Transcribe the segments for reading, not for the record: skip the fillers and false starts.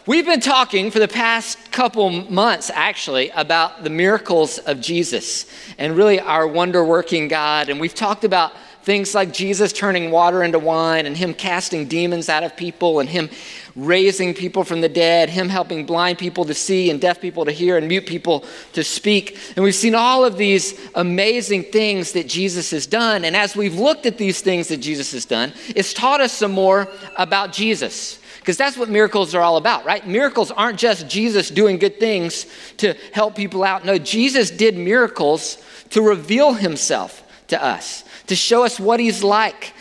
We've been talking for the past couple months, actually, about the miracles of Jesus and really our wonder-working God. And we've talked about things like Jesus turning water into wine and him casting demons out of people and him raising people from the dead, him helping blind people to see and deaf people to hear and mute people to speak. And we've seen all of these amazing things that Jesus has done. And as we've looked at these things that Jesus has done, it's taught us some more about Jesus. Because that's what miracles are all about, right? Miracles aren't just Jesus doing good things to help people out. No, Jesus did miracles to reveal himself to us, to show us what he's like.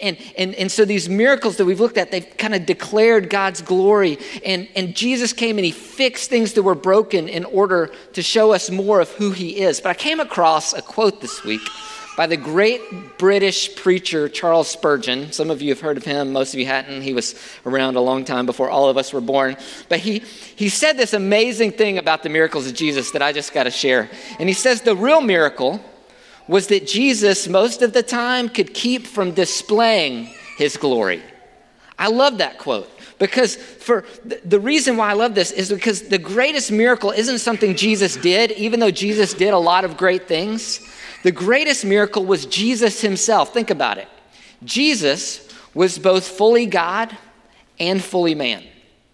And so these miracles that we've looked at, they've kind of declared God's glory. And Jesus came and he fixed things that were broken in order to show us more of who he is. But I came across a quote this week by the great British preacher Charles Spurgeon. Some of you have heard of him, most of you hadn't. He was around a long time before all of us were born. But he said this amazing thing about the miracles of Jesus that I just got to share. And he says the real miracle was that Jesus, most of the time, could keep from displaying his glory. I love that quote. Because for the reason why I love this is because the greatest miracle isn't something Jesus did, even though Jesus did a lot of great things. The greatest miracle was Jesus himself. Think about it. Jesus was both fully God and fully man.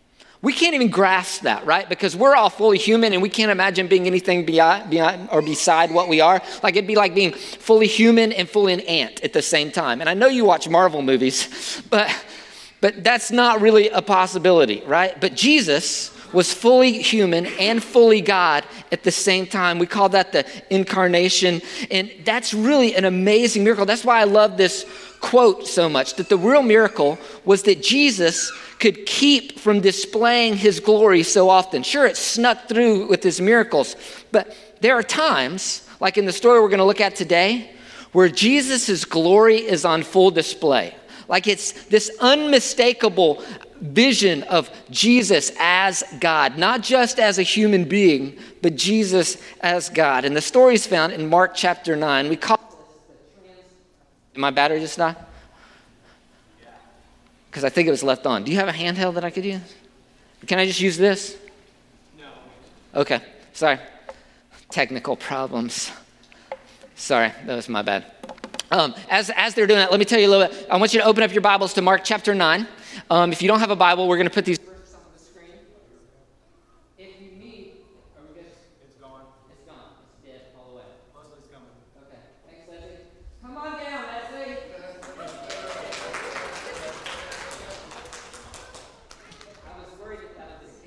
We can't even grasp that, right? Because we're all fully human and we can't imagine being anything beyond or beside what we are. Like it'd be like being fully human and fully an ant at the same time. And I know you watch Marvel movies, but that's not really a possibility, right? But Jesus was fully human and fully God at the same time. We call that the incarnation. And that's really an amazing miracle. That's why I love this quote so much, that the real miracle was that Jesus could keep from displaying his glory so often. Sure, it snuck through with his miracles, but there are times, like in the story we're going to look at today, where Jesus' glory is on full display. Like it's this unmistakable vision of Jesus as God, not just as a human being, but Jesus as God. And the story is found in Mark chapter 9. We call it, my battery just died? Because I think it was left on. Do you have a handheld that I could use? Can I just use this? No. Okay, sorry. Technical problems. Sorry, that was my bad. As they're doing that, let me tell you a little bit. I want you to open up your Bibles to Mark chapter 9. If you don't have a Bible, we're going to put these verses on the screen. If you need, are we good? It's gone. It's gone. It's dead all the way. Leslie's coming. Okay. Thanks, Leslie. Come on down, Leslie. I was worried that was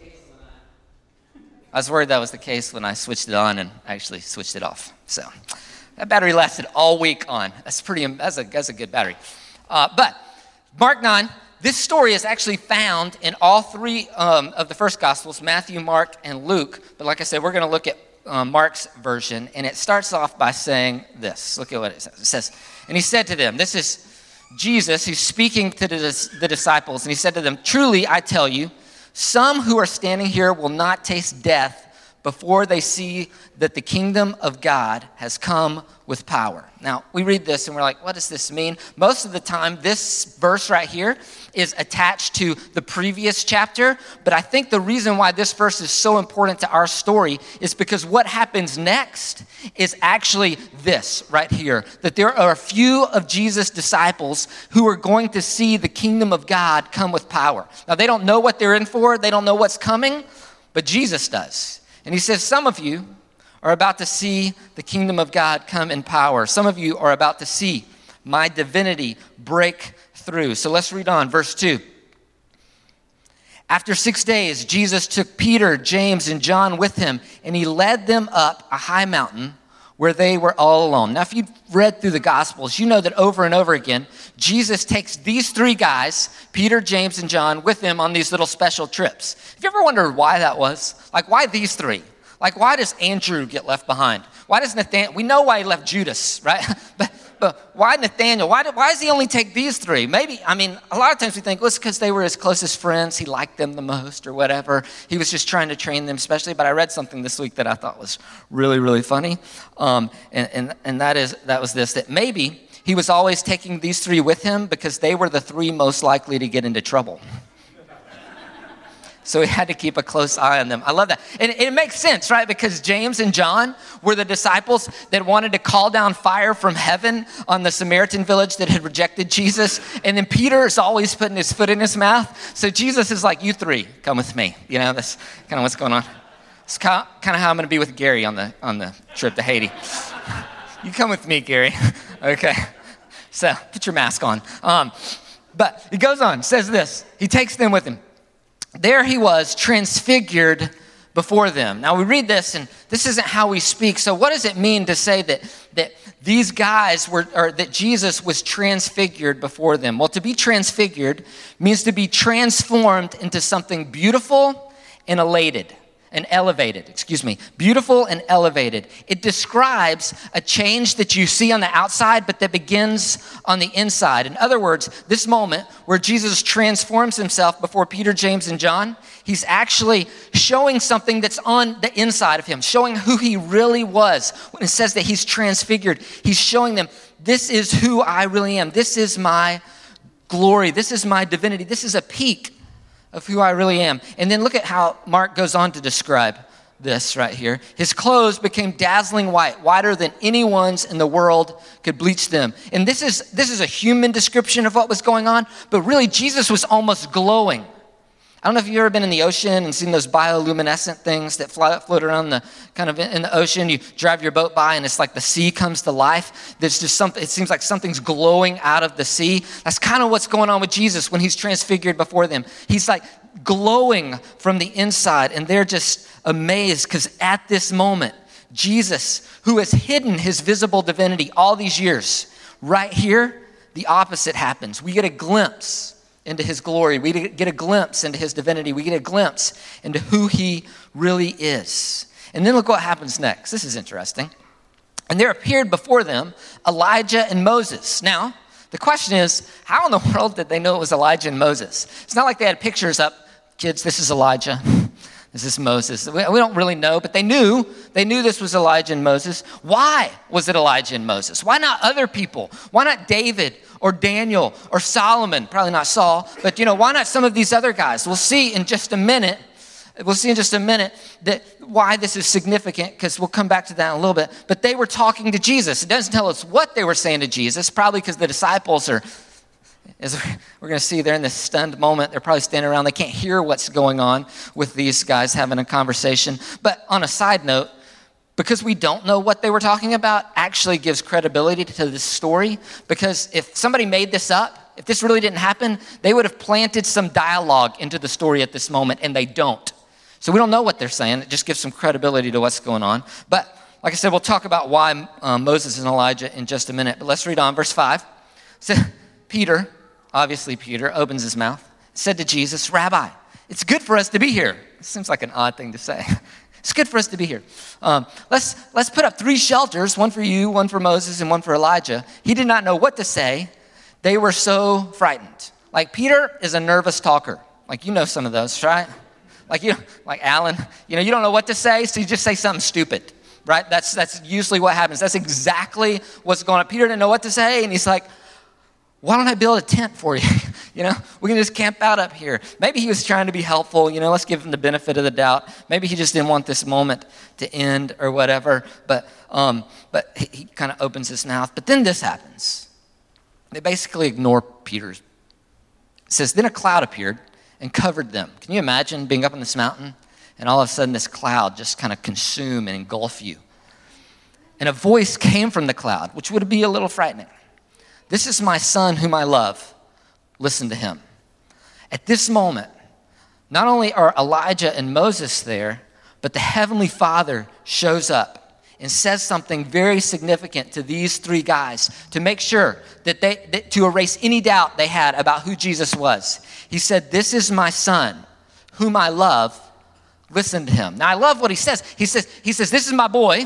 the case when I switched it on and actually switched it off. So that battery lasted all week on. That's a good battery. But Mark 9, this story is actually found in all three of the first Gospels, Matthew, Mark, and Luke. But like I said, we're going to look at Mark's version. And it starts off by saying this. Look at what it says. It says, and he said to them, this is Jesus who's speaking to the disciples. And he said to them, truly, I tell you, some who are standing here will not taste death before they see that the kingdom of God has come with power. Now, we read this and we're like, what does this mean? Most of the time, this verse right here is attached to the previous chapter, but I think the reason why this verse is so important to our story is because what happens next is actually this right here, that there are a few of Jesus' disciples who are going to see the kingdom of God come with power. Now, they don't know what they're in for, they don't know what's coming, but Jesus does. And he says, some of you are about to see the kingdom of God come in power. Some of you are about to see my divinity break through. So let's read on, verse 2. After 6 days, Jesus took Peter, James, and John with him, and he led them up a high mountain where they were all alone. Now, if you've read through the Gospels, you know that over and over again, Jesus takes these three guys, Peter, James, and John, with him on these little special trips. Have you ever wondered why that was? Like, why these three? Like, why does Andrew get left behind? Why does Nathaniel? We know why he left Judas, right? But why Nathaniel? Why does he only take these three? Maybe, a lot of times we think, well, it's because they were his closest friends. He liked them the most or whatever. He was just trying to train them especially. But I read something this week that I thought was really, really funny. And that was this, that maybe he was always taking these three with him because they were the three most likely to get into trouble. So he had to keep a close eye on them. I love that. And it makes sense, right? Because James and John were the disciples that wanted to call down fire from heaven on the Samaritan village that had rejected Jesus. And then Peter is always putting his foot in his mouth. So Jesus is like, you three, come with me. You know, that's kind of what's going on. It's kind of how I'm going to be with Gary on the trip to Haiti. You come with me, Gary. Okay. So put your mask on. But he goes on, says this. He takes them with him. There he was, transfigured before them. Now we read this, and this isn't how we speak. So what does it mean to say that these guys were, or that Jesus was transfigured before them? Well, to be transfigured means to be transformed into something beautiful and elevated. Beautiful and elevated. It describes a change that you see on the outside, but that begins on the inside. In other words, this moment where Jesus transforms himself before Peter, James, and John, he's actually showing something that's on the inside of him, showing who he really was. When it says that he's transfigured, he's showing them, this is who I really am. This is my glory. This is my divinity. This is a peek of who I really am. And then look at how Mark goes on to describe this right here. His clothes became dazzling white, whiter than anyone's in the world could bleach them. And this is a human description of what was going on, but really Jesus was almost glowing. I don't know if you've ever been in the ocean and seen those bioluminescent things that float around in the ocean. You drive your boat by and it's like the sea comes to life. There's just something, it seems like something's glowing out of the sea. That's kind of what's going on with Jesus when he's transfigured before them. He's like glowing from the inside, and they're just amazed because at this moment, Jesus, who has hidden his visible divinity all these years, right here, the opposite happens. We get a glimpse into his glory. We get a glimpse into his divinity. We get a glimpse into who he really is. And then look what happens next. This is interesting. And there appeared before them Elijah and Moses. Now, the question is, how in the world did they know it was Elijah and Moses? It's not like they had pictures up. Kids, this is Elijah. This is Moses. We don't really know, but they knew this was Elijah and Moses. Why was it Elijah and Moses? Why not other people? Why not David or Daniel or Solomon? Probably not Saul, but why not some of these other guys? We'll see in just a minute that why this is significant, because we'll come back to that in a little bit. But they were talking to Jesus. It doesn't tell us what they were saying to Jesus, probably because the disciples are, as we're going to see, they're in this stunned moment. They're probably standing around. They can't hear what's going on with these guys having a conversation. But on a side note, because we don't know what they were talking about, actually gives credibility to this story. Because if somebody made this up, if this really didn't happen, they would have planted some dialogue into the story at this moment, and they don't. So we don't know what they're saying. It just gives some credibility to what's going on. But like I said, we'll talk about why Moses and Elijah in just a minute. But let's read on, verse 5. So Peter, obviously Peter, opens his mouth, said to Jesus, "Rabbi, it's good for us to be here." It seems like an odd thing to say. It's good for us to be here. Let's put up 3 shelters, one for you, one for Moses, and one for Elijah. He did not know what to say. They were so frightened. Like Peter is a nervous talker. Like some of those, right? Like Alan, you don't know what to say, so you just say something stupid, right? That's usually what happens. That's exactly what's going on. Peter didn't know what to say, and he's like, "Why don't I build a tent for you? We can just camp out up here." Maybe he was trying to be helpful. Let's give him the benefit of the doubt. Maybe he just didn't want this moment to end or whatever. But he kind of opens his mouth. But then this happens. They basically ignore Peter. It says, then a cloud appeared and covered them. Can you imagine being up on this mountain and all of a sudden this cloud just kind of consume and engulf you? And a voice came from the cloud, which would be a little frightening. "This is my son whom I love. Listen to him." At this moment, not only are Elijah and Moses there, but the Heavenly Father shows up and says something very significant to these 3 guys to make sure that to erase any doubt they had about who Jesus was. He said, "This is my son whom I love. Listen to him." Now, I love what he says. He says, "This is my boy.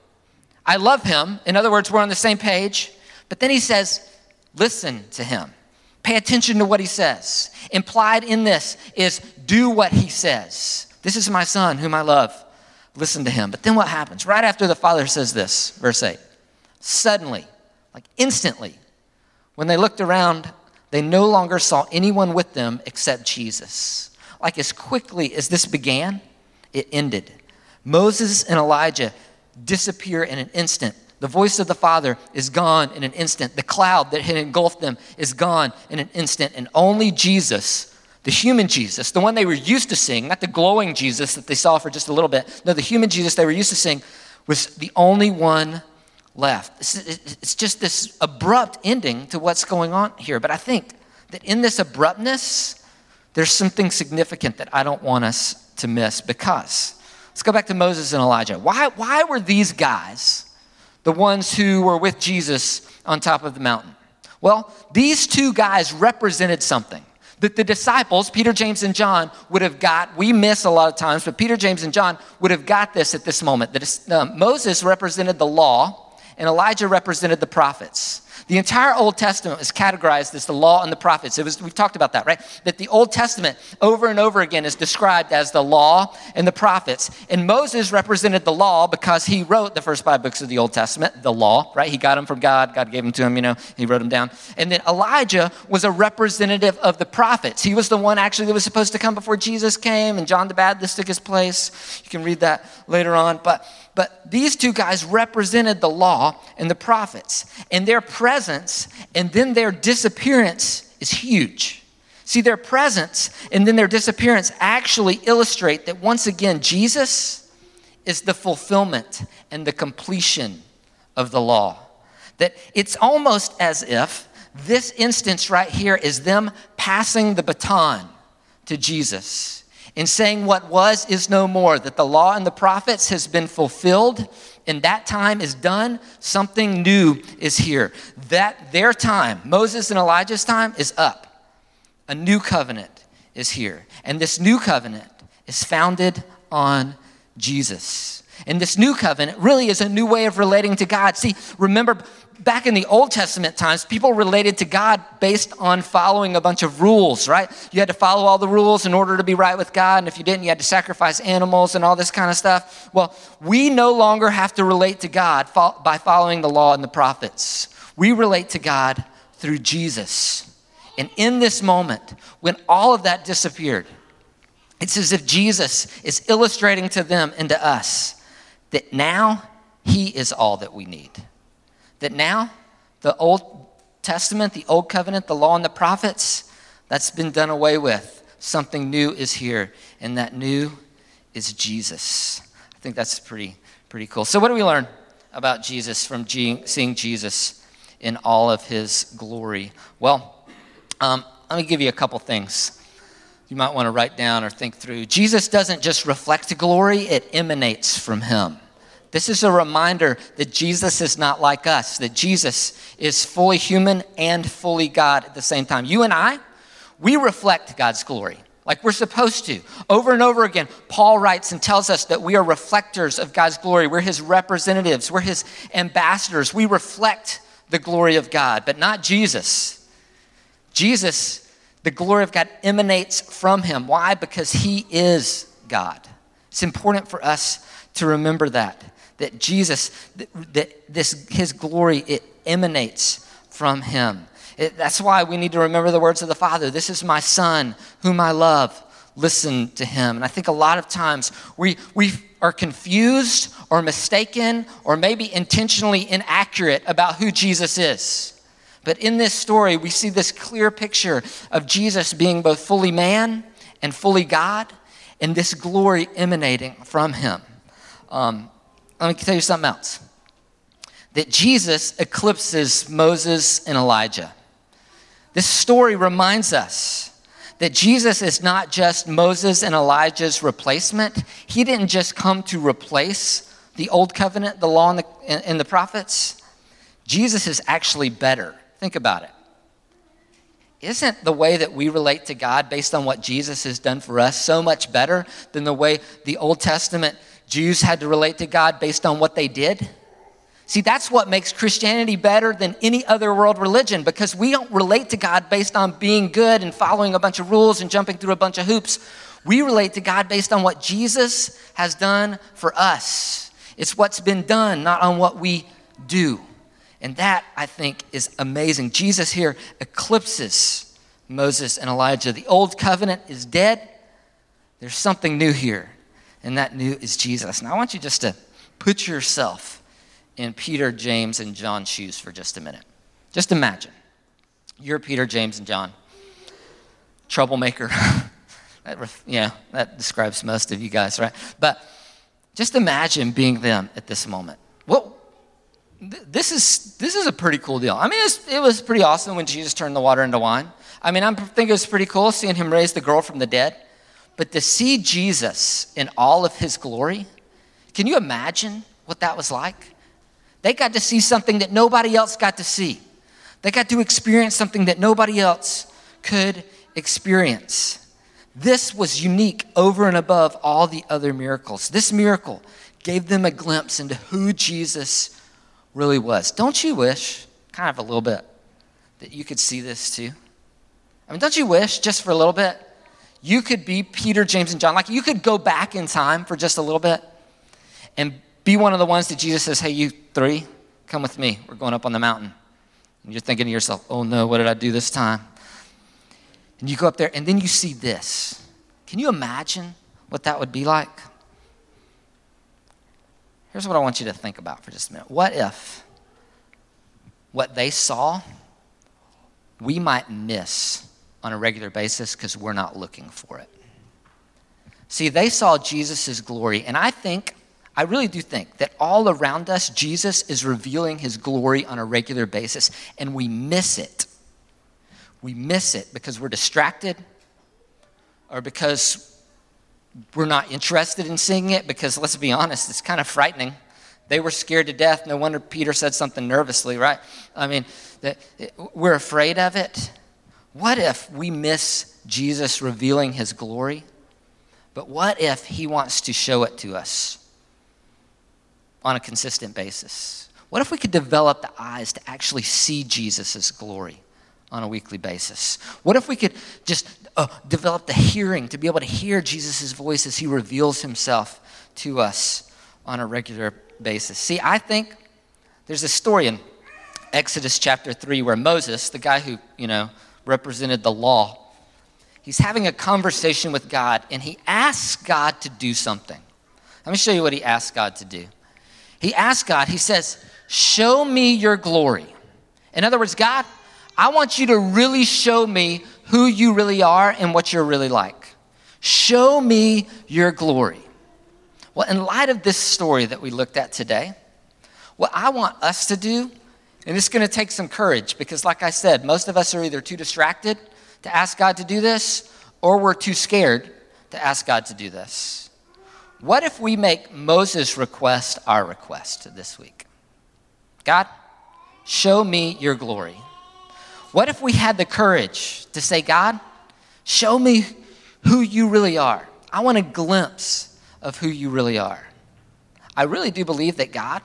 I love him." In other words, we're on the same page. But then he says, listen to him. Pay attention to what he says. Implied in this is do what he says. "This is my son whom I love. Listen to him." But then what happens? Right after the Father says this, verse 8, suddenly, like instantly, when they looked around, they no longer saw anyone with them except Jesus. like as quickly as this began, it ended. Moses and Elijah disappear in an instant. The voice of the Father is gone in an instant. The cloud that had engulfed them is gone in an instant. And only Jesus, the human Jesus, the one they were used to seeing, not the glowing Jesus that they saw for just a little bit. No, the human Jesus they were used to seeing was the only one left. It's just this abrupt ending to what's going on here. But I think that in this abruptness, there's something significant that I don't want us to miss, because let's go back to Moses and Elijah. Why were these guys the ones who were with Jesus on top of the mountain? Well, these two guys represented something that the disciples, Peter, James, and John, would have got. We miss a lot of times, but Peter, James, and John would have got this at this moment. Moses represented the law, and Elijah represented the prophets. The entire Old Testament is categorized as the law and the prophets. We've talked about that, right? That the Old Testament over and over again is described as the law and the prophets. And Moses represented the law because he wrote the first 5 books of the Old Testament, the law, right? He got them from God. God gave them to him, he wrote them down. And then Elijah was a representative of the prophets. He was the one actually that was supposed to come before Jesus came, and John the Baptist took his place. You can read that later on. But these two guys represented the law and the prophets, and their presence and then their disappearance is huge. See, their presence and then their disappearance actually illustrate that once again, Jesus is the fulfillment and the completion of the law. That it's almost as if this instance right here is them passing the baton to Jesus and saying what was is no more, that the law and the prophets has been fulfilled and that time is done. Something new is here. That their time, Moses and Elijah's time, is up. A new covenant is here. And this new covenant is founded on Jesus. And this new covenant really is a new way of relating to God. See, remember, back in the Old Testament times, people related to God based on following a bunch of rules, right? You had to follow all the rules in order to be right with God. And if you didn't, you had to sacrifice animals and all this kind of stuff. Well, we no longer have to relate to God by following the law and the prophets. We relate to God through Jesus. And in this moment, when all of that disappeared, it's as if Jesus is illustrating to them and to us that now he is all that we need. That now the Old Testament, the Old Covenant, the law and the prophets, that's been done away with. Something new is here, and that new is Jesus. I think that's pretty cool. So what do we learn about Jesus from seeing Jesus in all of his glory? Well, let me give you a couple things you might want to write down or think through. Jesus doesn't just reflect glory, it emanates from him. This is a reminder that Jesus is not like us, that Jesus is fully human and fully God at the same time. You and I, we reflect God's glory like we're supposed to. Over and over again, Paul writes and tells us that we are reflectors of God's glory. We're his representatives. We're his ambassadors. We reflect the glory of God, but not Jesus. Jesus, the glory of God emanates from him. Why? Because he is God. It's important for us to remember that Jesus, his glory, it emanates from him. That's why we need to remember the words of the Father. This is my Son, whom I love. Listen to him. And I think a lot of times we are confused or mistaken or maybe intentionally inaccurate about who Jesus is. But in this story, we see this clear picture of Jesus being both fully man and fully God, and this glory emanating from him. Let me tell you something else. That Jesus eclipses Moses and Elijah. This story reminds us that Jesus is not just Moses and Elijah's replacement. He didn't just come to replace the old covenant, the law and the prophets. Jesus is actually better. Think about it. Isn't the way that we relate to God based on what Jesus has done for us so much better than the way the Old Testament Jews had to relate to God based on what they did? See, that's what makes Christianity better than any other world religion, because we don't relate to God based on being good and following a bunch of rules and jumping through a bunch of hoops. We relate to God based on what Jesus has done for us. It's what's been done, not on what we do. And that, I think, is amazing. Jesus here eclipses Moses and Elijah. The old covenant is dead. There's something new here, and that new is Jesus. Now I want you just to put yourself in Peter, James, and John's shoes for just a minute. Just imagine. You're Peter, James, and John. Troublemaker. That describes most of you guys, right? But just imagine being them at this moment. Well, this is a pretty cool deal. I mean, it was pretty awesome when Jesus turned the water into wine. I mean, I think it was pretty cool seeing him raise the girl from the dead. But to see Jesus in all of his glory, can you imagine what that was like? They got to see something that nobody else got to see. They got to experience something that nobody else could experience. This was unique over and above all the other miracles. This miracle gave them a glimpse into who Jesus really was. Don't you wish, kind of a little bit, that you could see this too? I mean, don't you wish, just for a little bit, you could be Peter, James, and John? Like, you could go back in time for just a little bit and be one of the ones that Jesus says, hey, you three, come with me. We're going up on the mountain. And you're thinking to yourself, oh no, what did I do this time? And you go up there, and then you see this. Can you imagine what that would be like? Here's what I want you to think about for just a minute. What if what they saw, we might miss on a regular basis because we're not looking for it? See, they saw Jesus' glory, and I really do think that all around us, Jesus is revealing his glory on a regular basis, and we miss it. We miss it because we're distracted, or because we're not interested in seeing it, because let's be honest, it's kind of frightening. They were scared to death. No wonder Peter said something nervously, right? I mean, we're afraid of it. What if we miss Jesus revealing his glory? But what if he wants to show it to us on a consistent basis? What if we could develop the eyes to actually see Jesus' glory on a weekly basis? What if we could just develop the hearing to be able to hear Jesus' voice as he reveals himself to us on a regular basis? See, I think there's a story in Exodus chapter 3 where Moses, the guy who, represented the law, he's having a conversation with God, and he asks God to do something. Let me show you what he asked God to do. He asked God, he says, show me your glory. In other words, God, I want you to really show me who you really are and what you're really like. Show me your glory. Well, in light of this story that we looked at today, what I want us to do, and it's going to take some courage because like I said, most of us are either too distracted to ask God to do this, or we're too scared to ask God to do this. What if we make Moses' request our request this week? God, show me your glory. What if we had the courage to say, God, show me who you really are. I want a glimpse of who you really are. I really do believe that God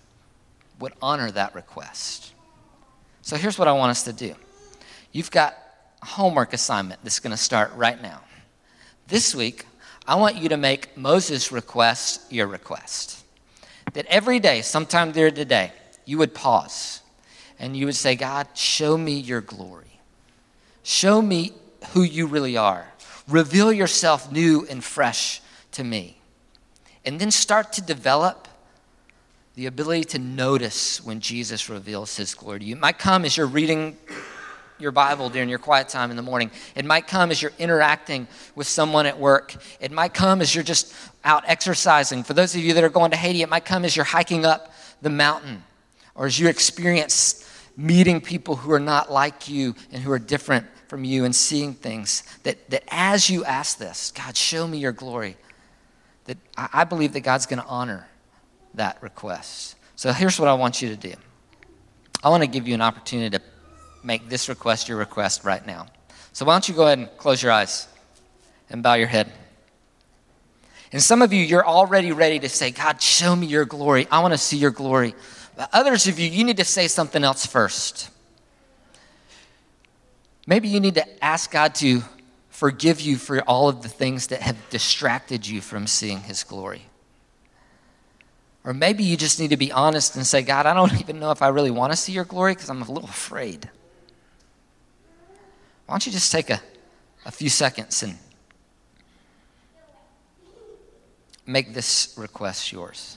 would honor that request. So here's what I want us to do. You've got a homework assignment that's going to start right now. This week, I want you to make Moses' request your request. That every day, sometime during the day, you would pause and you would say, God, show me your glory. Show me who you really are. Reveal yourself new and fresh to me. And then start to develop the ability to notice when Jesus reveals his glory to you. It might come as you're reading your Bible during your quiet time in the morning. It might come as you're interacting with someone at work. It might come as you're just out exercising. For those of you that are going to Haiti, it might come as you're hiking up the mountain, or as you experience meeting people who are not like you and who are different from you and seeing things. That as you ask this, God, show me your glory, that I believe that God's going to honor that request. So here's what I want you to do. I want to give you an opportunity to make this request your request right now. So why don't you go ahead and close your eyes and bow your head. And some of you, you're already ready to say, God, show me your glory. I want to see your glory. But others of you, you need to say something else first. Maybe you need to ask God to forgive you for all of the things that have distracted you from seeing his glory. Or maybe you just need to be honest and say, God, I don't even know if I really want to see your glory because I'm a little afraid. Why don't you just take a few seconds and make this request yours.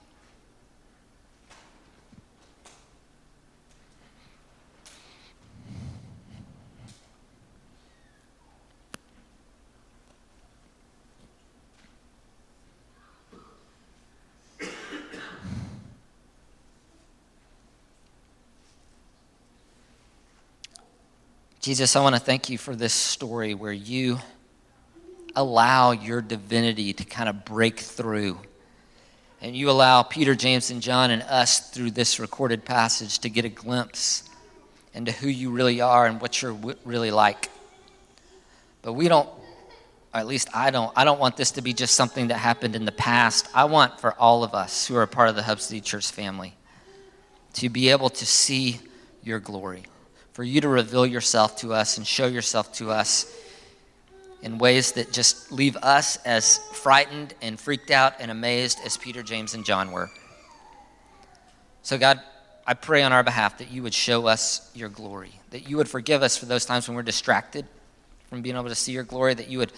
Jesus, I want to thank you for this story where you allow your divinity to kind of break through. And you allow Peter, James, and John and us through this recorded passage to get a glimpse into who you really are and what you're really like. But we don't, or at least I don't want this to be just something that happened in the past. I want for all of us who are a part of the Hub City Church family to be able to see your glory, for you to reveal yourself to us and show yourself to us in ways that just leave us as frightened and freaked out and amazed as Peter, James, and John were. So God, I pray on our behalf that you would show us your glory, that you would forgive us for those times when we're distracted from being able to see your glory, that you would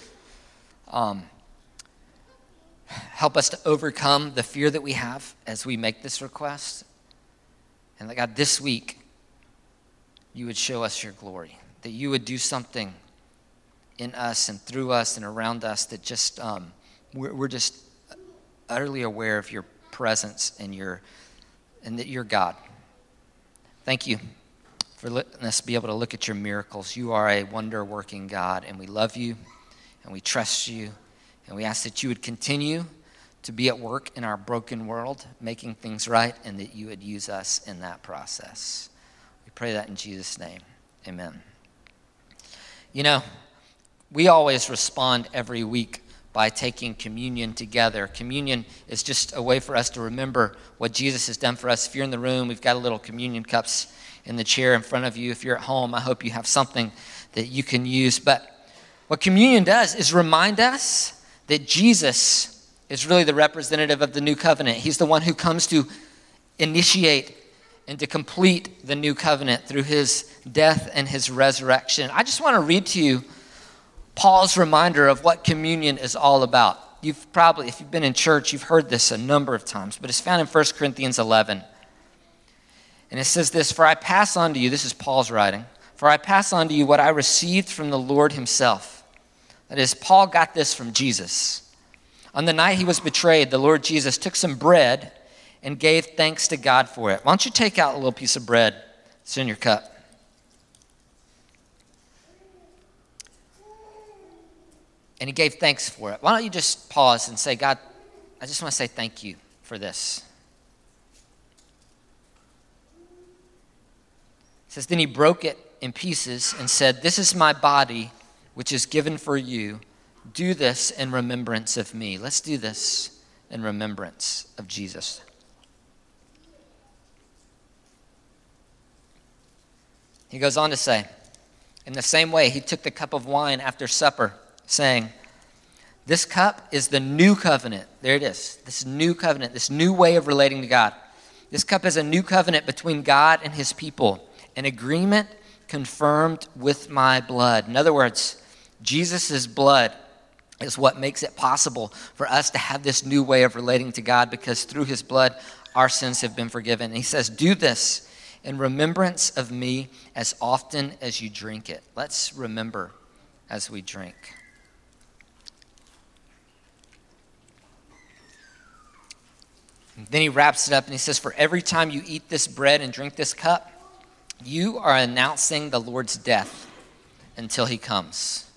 help us to overcome the fear that we have as we make this request. And that God, this week, you would show us your glory, that you would do something in us and through us and around us that just, we're just utterly aware of your presence and that you're God. Thank you for letting us be able to look at your miracles. You are a wonder-working God, and we love you, and we trust you, and we ask that you would continue to be at work in our broken world, making things right, and that you would use us in that process. We pray that in Jesus' name. Amen. You know, we always respond every week by taking communion together. Communion is just a way for us to remember what Jesus has done for us. If you're in the room, we've got a little communion cups in the chair in front of you. If you're at home, I hope you have something that you can use. But what communion does is remind us that Jesus is really the representative of the new covenant. He's the one who comes to initiate and to complete the new covenant through his death and his resurrection. I just want to read to you Paul's reminder of what communion is all about. You've probably, if you've been in church, you've heard this a number of times, but it's found in 1 Corinthians 11. And it says this, "For I pass on to you," this is Paul's writing, "for I pass on to you what I received from the Lord himself." That is, Paul got this from Jesus. "On the night he was betrayed, the Lord Jesus took some bread and gave thanks to God for it." Why don't you take out a little piece of bread that's in your cup? And he gave thanks for it. Why don't you just pause and say, "God, I just want to say thank you for this." It says, "Then he broke it in pieces and said, 'This is my body, which is given for you. Do this in remembrance of me.'" Let's do this in remembrance of Jesus. He goes on to say, "In the same way, he took the cup of wine after supper, saying, 'This cup is the new covenant.'" There it is. This new covenant, this new way of relating to God. "This cup is a new covenant between God and his people, an agreement confirmed with my blood." In other words, Jesus' blood is what makes it possible for us to have this new way of relating to God, because through his blood, our sins have been forgiven. And he says, "Do this in remembrance of me as often as you drink it." Let's remember as we drink. And then he wraps it up and he says, "For every time you eat this bread and drink this cup, you are announcing the Lord's death until he comes."